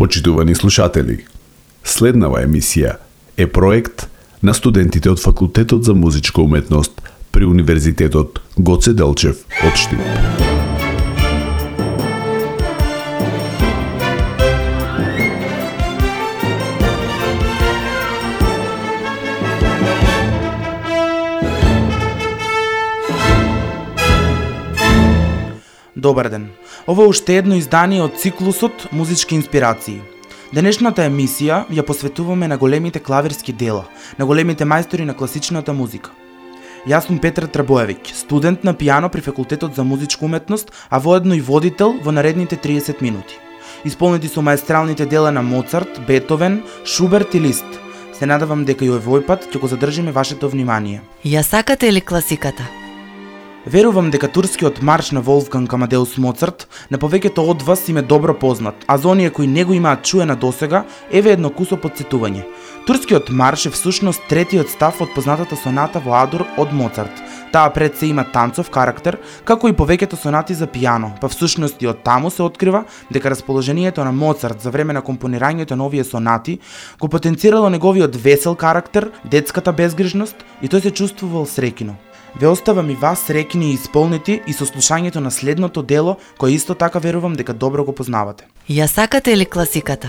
Почитувани слушатели, следнава емисија е проект на студентите од Факултетот за музичка уметност при Универзитетот Гоце Делчев од Штип. Добар ден. Ова е уште едно издание од циклусот Музички инспирации. Денешната емисија ја посветуваме на големите клавирски дела, на големите мајстори на класичната музика. Јас сум Петар Трбоевиќ, студент на пијано при Факултетот за музичка уметност, а воедно и водител во наредните 30 минути. Исполнети се маестралните дела на Моцарт, Бетовен, Шуберт и Лист. Се надевам дека и овој пат ќе го задржиме вашето внимание. Ја сакате ли класиката? Верувам дека турскиот марш на Волфганг Амадеус Моцарт на повеќето од вас им е добро познат, а за оние кои не го имаат чуена досега, еве едно кусо потсетување. Турскиот марш е всушност третиот став од познатата соната во Адор од Моцарт. Таа пред се има танцов карактер, како и повеќето сонати за пијано, па всушност и од таму се открива дека расположението на Моцарт за време на компонирањето на овие сонати го потенцирало неговиот весел карактер, детската безгрижност и тој се чувствувал среќно. Ве оставам и вас среќни и исполнети и со слушањето на следното дело, кое исто така верувам дека добро го познавате. Ја сакате ли класиката?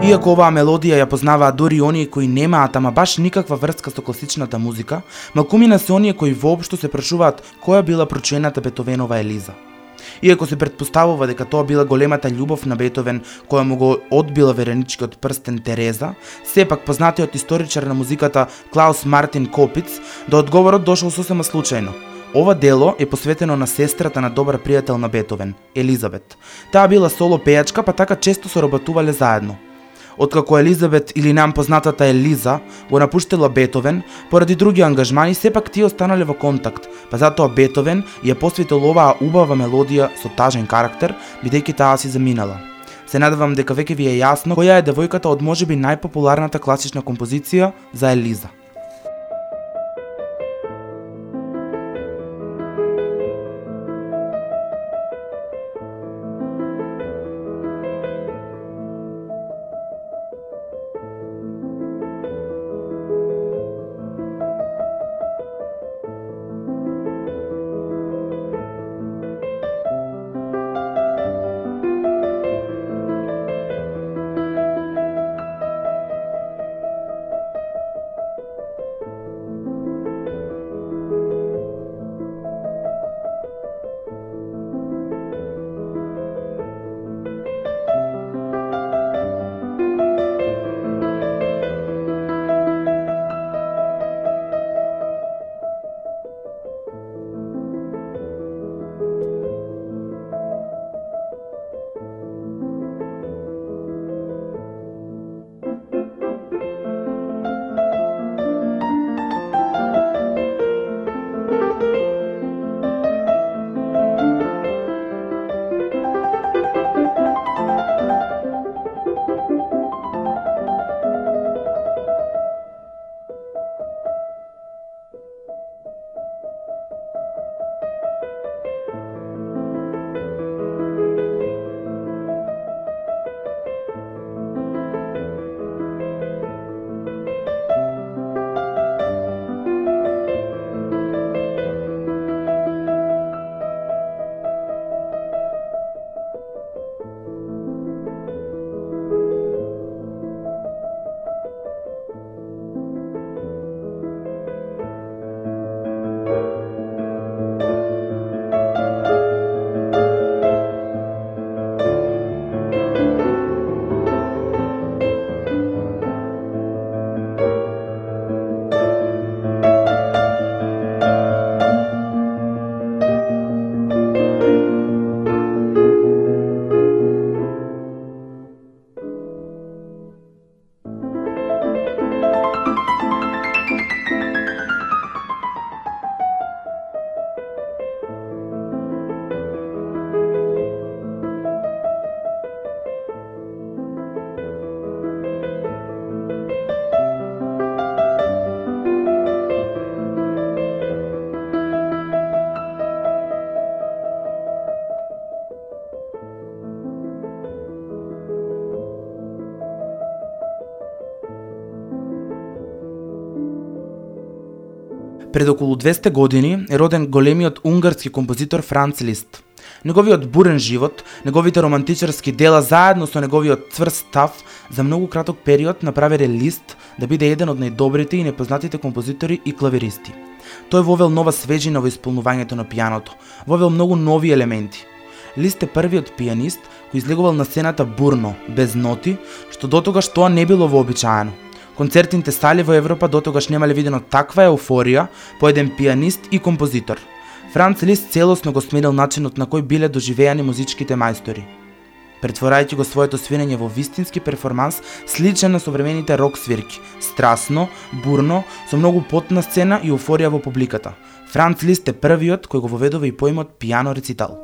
Иако оваа мелодија ја познаваат дури оние кои немаат ама баш никаква врска со класичната музика, малкумина се оние кои воопшто се прашуваат која била прочуената Бетовенова Елиза. Иако се претпоставува дека тоа била големата љубов на Бетовен која му го одбила вереничкиот прстен Тереза, сепак познатиот историчар на музиката Клаус Мартин Копиц да одговорот дошол сосема случајно. Ова дело е посветено на сестрата на добар пријател на Бетовен, Елизабет. Таа била соло пејачка, па така често соработувале заедно. Откако Елизабет или нам познатата Елиза го напуштила Бетовен, поради други ангажмани, сепак тие останале во контакт, па затоа Бетовен ја посветил оваа убава мелодија со тажен карактер, бидејќи таа си заминала. Се надевам дека веќе ви е јасно која е девојката од можеби најпопуларната класична композиција за Елиза. Пред околу 200 години е роден големиот унгарски композитор Франц Лист. Неговиот бурен живот, неговите романтичарски дела заедно со неговиот цврст став за многу краток период направиле Лист да биде еден од најдобрите и непознатите композитори и клавиристи. Тој вовел нова свежина во исполнувањето на пијаното, вовел многу нови елементи. Лист е првиот пијанист кој излегувал на сцената бурно, без ноти, што дотогаш тоа не било вообичаено. Концертните сали во Европа дотогаш немале видено таква еуфорија по еден пијанист и композитор. Франц Лист целосно го сменил начинот на кој биле доживеани музичките мајстори, претворајќи го своето свирење во вистински перформанс сличен на современите рок свирки, страсно, бурно, со многу потна сцена и еуфорија во публиката. Франц Лист е првиот кој го воведува и поимот пијано рецитал.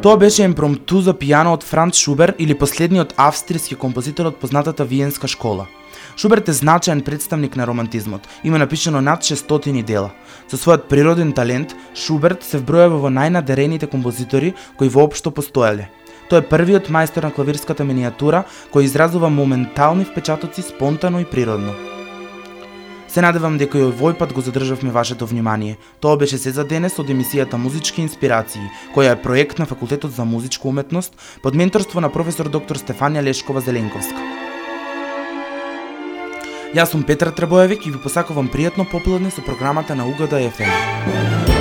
Тоа беше импромту за пијано од Франц Шубер или последниот австријски композитор од познатата Виенска школа. Шуберт е значаен представник на романтизмот, има напишано над 600 дела. Со својот природен талент, Шуберт се вбројува во најнадерените композитори кои воопшто постоеле. Тој е првиот мајстор на клавирската минијатура кој изразува моментални впечатоци спонтано и природно. Се надевам дека и овој пат го задржавме вашето внимание. Тоа беше се за денес од емисијата Музички инспирации, која е проект на Факултетот за музичка уметност под менторство на професор доктор Стефанија Лешкова-Зеленковска. Јас сум Петар Трбоевик и ви посакувам пријатно попладне со програмата на УГД FM.